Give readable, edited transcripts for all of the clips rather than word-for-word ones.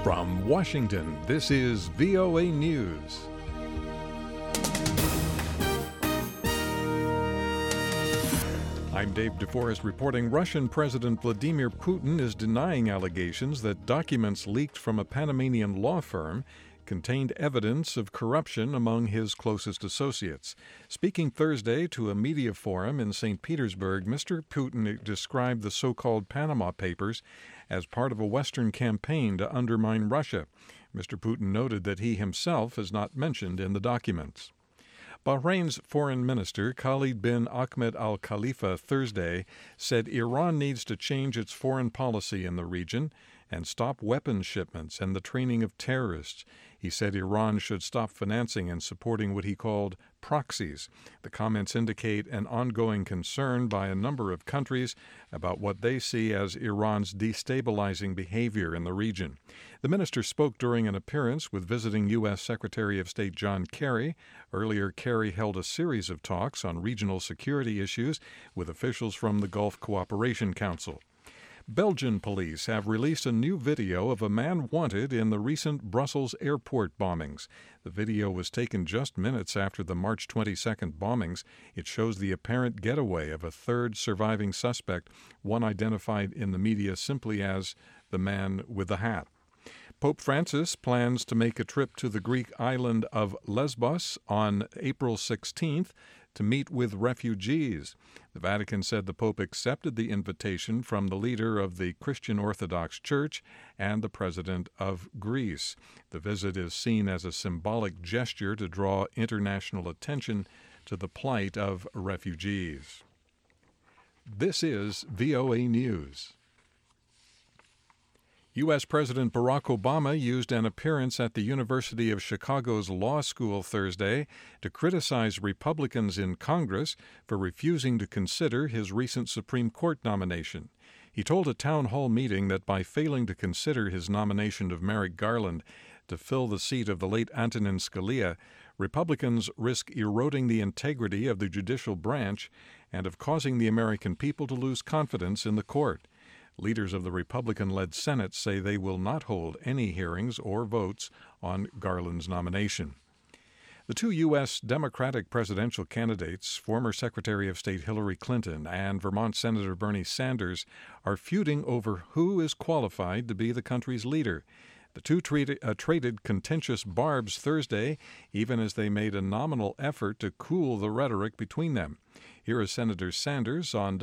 From Washington, this is VOA News. I'm Dave DeForest reporting Russian President Vladimir Putin is denying allegations that documents leaked from a Panamanian law firm contained evidence of corruption among his closest associates. Speaking Thursday to a media forum in St. Petersburg, Mr. Putin described the so-called Panama Papers as part of a Western campaign to undermine Russia. Mr. Putin noted that he himself is not mentioned in the documents. Bahrain's foreign minister Khalid bin Ahmed Al Khalifa Thursday said Iran needs to change its foreign policy in the region and stop weapons shipments and the training of terrorists. He said Iran should stop financing and supporting what he called proxies. The comments indicate an ongoing concern by a number of countries about what they see as Iran's destabilizing behavior in the region. The minister spoke during an appearance with visiting U.S. Secretary of State John Kerry. Earlier, Kerry held a series of talks on regional security issues with officials from the Gulf Cooperation Council. Belgian police have released a new video of a man wanted in the recent Brussels airport bombings. The video was taken just minutes after the March 22nd bombings. It shows the apparent getaway of a third surviving suspect, one identified in the media simply as the man with the hat. Pope Francis plans to make a trip to the Greek island of Lesbos on April 16th to meet with refugees. The Vatican said the Pope accepted the invitation from the leader of the Christian Orthodox Church and the President of Greece. The visit is seen as a symbolic gesture to draw international attention to the plight of refugees. This is VOA News. U.S. President Barack Obama used an appearance at the University of Chicago's law school Thursday to criticize Republicans in Congress for refusing to consider his recent Supreme Court nomination. He told a town hall meeting that by failing to consider his nomination of Merrick Garland to fill the seat of the late Antonin Scalia, Republicans risk eroding the integrity of the judicial branch and of causing the American people to lose confidence in the court. Leaders of the Republican-led Senate say they will not hold any hearings or votes on Garland's nomination. The two U.S. Democratic presidential candidates, former Secretary of State Hillary Clinton and Vermont Senator Bernie Sanders, are feuding over who is qualified to be the country's leader. The two traded contentious barbs Thursday, even as they made a nominal effort to cool the rhetoric between them. Here is Senator Sanders on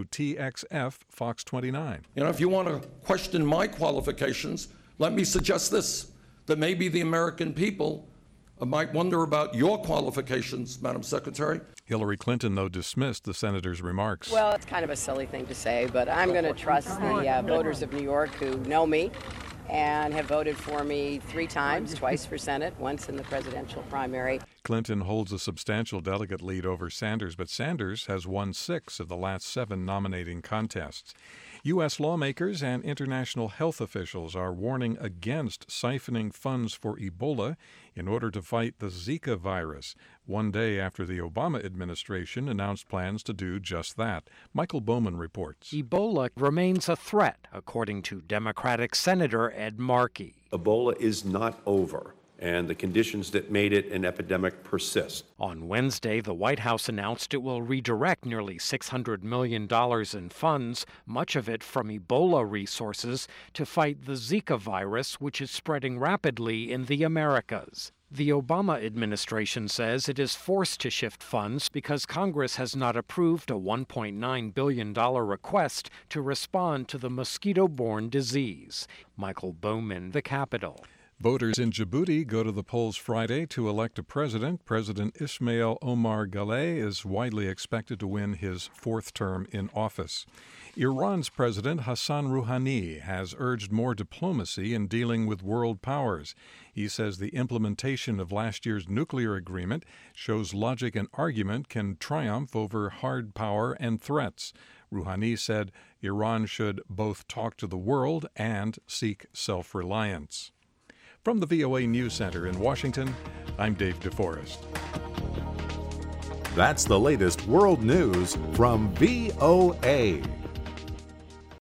WTXF Fox 29. If you want to question my qualifications, let me suggest this, that maybe the American people might wonder about your qualifications, Madam Secretary. Hillary Clinton, though, dismissed the senator's remarks. Well, it's kind of a silly thing to say, but I'm going to trust the voters of New York who know me and have voted for me 3 times, twice for Senate, once in the presidential primary. Clinton holds a substantial delegate lead over Sanders, but Sanders has won 6 of the last 7 nominating contests. U.S. lawmakers and international health officials are warning against siphoning funds for Ebola in order to fight the Zika virus, one day after the Obama administration announced plans to do just that. Michael Bowman reports. Ebola remains a threat, according to Democratic Senator Ed Markey. Ebola is not over, and the conditions that made it an epidemic persist. On Wednesday, the White House announced it will redirect nearly $600 million in funds, much of it from Ebola resources, to fight the Zika virus, which is spreading rapidly in the Americas. The Obama administration says it is forced to shift funds because Congress has not approved a $1.9 billion request to respond to the mosquito-borne disease. Michael Bowman, The Capitol. Voters in Djibouti go to the polls Friday to elect a president. President Ismail Omar Guelleh is widely expected to win his 4th term in office. Iran's President Hassan Rouhani has urged more diplomacy in dealing with world powers. He says the implementation of last year's nuclear agreement shows logic and argument can triumph over hard power and threats. Rouhani said Iran should both talk to the world and seek self-reliance. From the VOA News Center in Washington, I'm Dave DeForest. That's the latest world news from VOA.